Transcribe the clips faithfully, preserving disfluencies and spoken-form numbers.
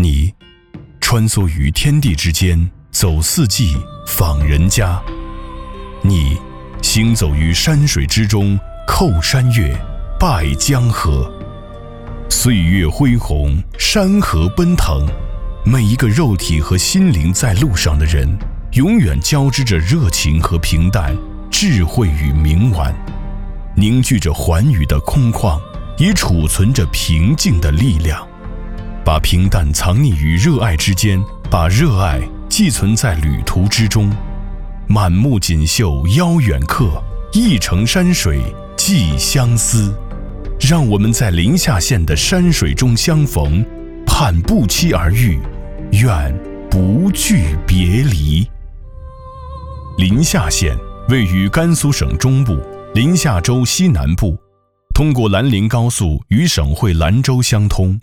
你穿梭于天地之间，走四季，访人家。你行走于山水之中，叩山岳，拜江河。岁月恢宏，山河奔腾，每一个肉体和心灵在路上的人，永远交织着热情和平淡，智慧与冥顽，凝聚着寰宇的空旷，也储存着平静的力量。把平淡藏匿于热爱之间，把热爱寄存在旅途之中。满目锦绣邀远客，一程山水寄相思。让我们在临夏县的山水中相逢，盼不期而遇，愿不惧别离。临夏县位于甘肃省中部，临夏州西南部，通过兰陵高速与省会兰州相通。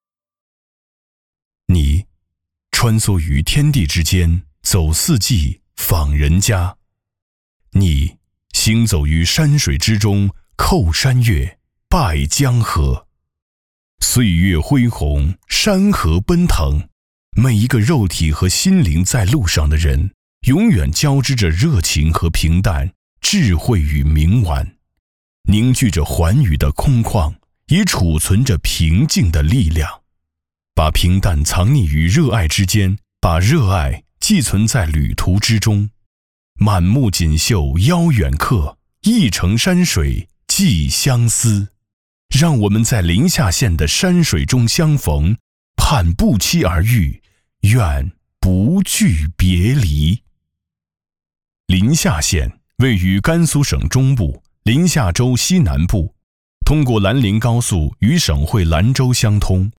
你穿梭于天地之间，走四季，访人家。你行走于山水之中，叩山岳，拜江河。岁月恢宏，山河奔腾，每一个肉体和心灵在路上的人，永远交织着热情和平淡，智慧与冥顽，凝聚着寰宇的空旷，也储存着平静的力量。把平淡藏匿于热爱之间，把热爱寄存在旅途之中。满目锦绣邀远客，一程山水寄相思。让我们在临夏县的山水中相逢，盼不期而遇，愿不惧别离。临夏县位于甘肃省中部，临夏州西南部，通过兰陵高速与省会兰州相通。